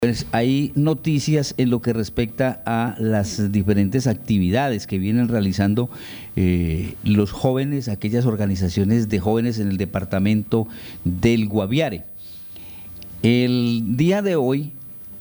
Pues hay noticias en lo que respecta a las diferentes actividades que vienen realizando los jóvenes, aquellas organizaciones de jóvenes en el departamento del Guaviare. El día de hoy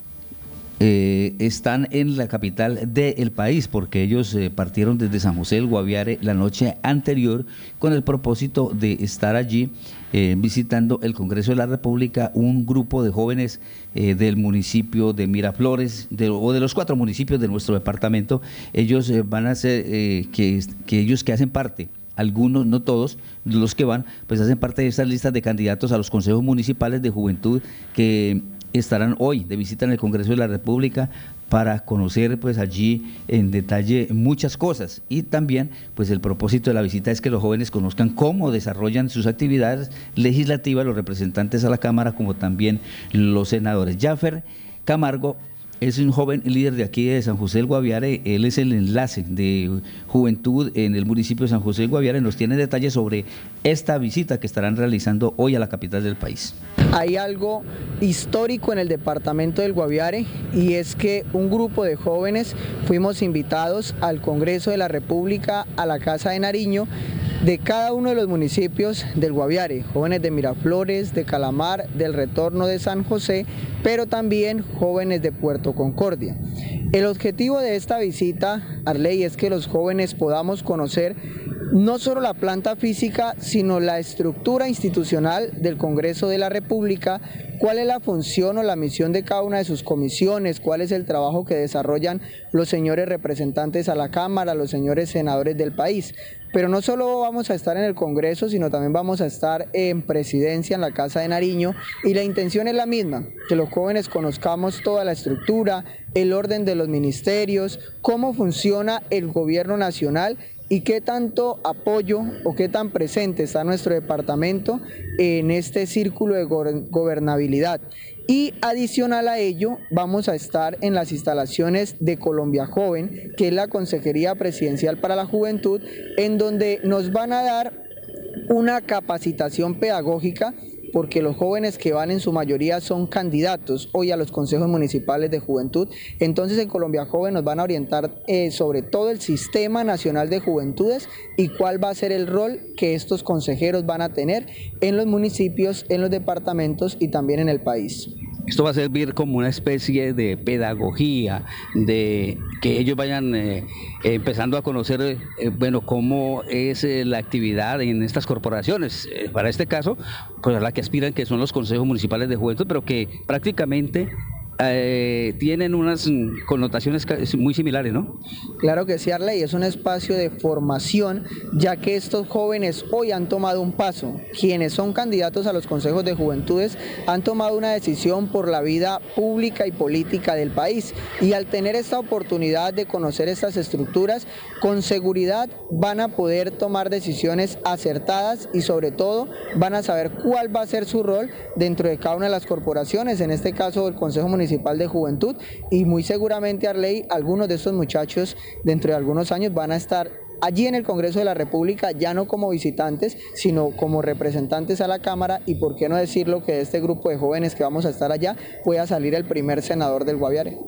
están en la capital del país porque ellos partieron desde San José del Guaviare la noche anterior con el propósito de estar allí visitando el Congreso de la República, un grupo de jóvenes del municipio de Miraflores o de los 4 municipios de nuestro departamento. Ellos van a hacer que ellos que hacen parte, algunos, no todos, los que van, pues hacen parte de estas listas de candidatos a los consejos municipales de juventud que estarán hoy de visita en el Congreso de la República para conocer pues allí en detalle muchas cosas, y también pues el propósito de la visita es que los jóvenes conozcan cómo desarrollan sus actividades legislativas los representantes a la Cámara como también los senadores. Jaffer Camargo es un joven líder de aquí de San José del Guaviare, él es el enlace de juventud en el municipio de San José del Guaviare, nos tiene detalles sobre esta visita que estarán realizando hoy a la capital del país. Hay algo histórico en el departamento del Guaviare, y es que un grupo de jóvenes fuimos invitados al Congreso de la República, a la Casa de Nariño, de cada uno de los municipios del Guaviare, jóvenes de Miraflores, de Calamar, del Retorno de San José, pero también jóvenes de Puerto Concordia. El objetivo de esta visita, Arley, es que los jóvenes podamos conocer no solo la planta física, sino la estructura institucional del Congreso de la República, cuál es la función o la misión de cada una de sus comisiones, cuál es el trabajo que desarrollan los señores representantes a la Cámara, los señores senadores del país. Pero no solo vamos a estar en el Congreso, sino también vamos a estar en Presidencia, en la Casa de Nariño, y la intención es la misma, que los jóvenes conozcamos toda la estructura, el orden de los ministerios, cómo funciona el gobierno nacional y qué tanto apoyo o qué tan presente está nuestro departamento en este círculo de gobernabilidad. Y adicional a ello, vamos a estar en las instalaciones de Colombia Joven, que es la Consejería Presidencial para la Juventud, en donde nos van a dar una capacitación pedagógica, porque los jóvenes que van en su mayoría son candidatos hoy a los consejos municipales de juventud. Entonces en Colombia Joven nos van a orientar sobre todo el Sistema Nacional de Juventudes y cuál va a ser el rol que estos consejeros van a tener en los municipios, en los departamentos y también en el país. Esto va a servir como una especie de pedagogía, de que ellos vayan empezando a conocer bueno, cómo es la actividad en estas corporaciones, para este caso, pues a la que aspiran, que son los consejos municipales de juventud, pero que prácticamente tienen unas connotaciones muy similares, ¿no? Claro que sí, Arley, es un espacio de formación, ya que estos jóvenes hoy han tomado un paso. Quienes son candidatos a los consejos de juventudes han tomado una decisión por la vida pública y política del país, y al tener esta oportunidad de conocer estas estructuras, con seguridad van a poder tomar decisiones acertadas y sobre todo van a saber cuál va a ser su rol dentro de cada una de las corporaciones, en este caso el Consejo Municipal de Juventud, y muy seguramente, Arley, algunos de estos muchachos dentro de algunos años van a estar allí en el Congreso de la República, ya no como visitantes, sino como representantes a la Cámara, y por qué no decirlo que de este grupo de jóvenes que vamos a estar allá pueda salir el primer senador del Guaviare.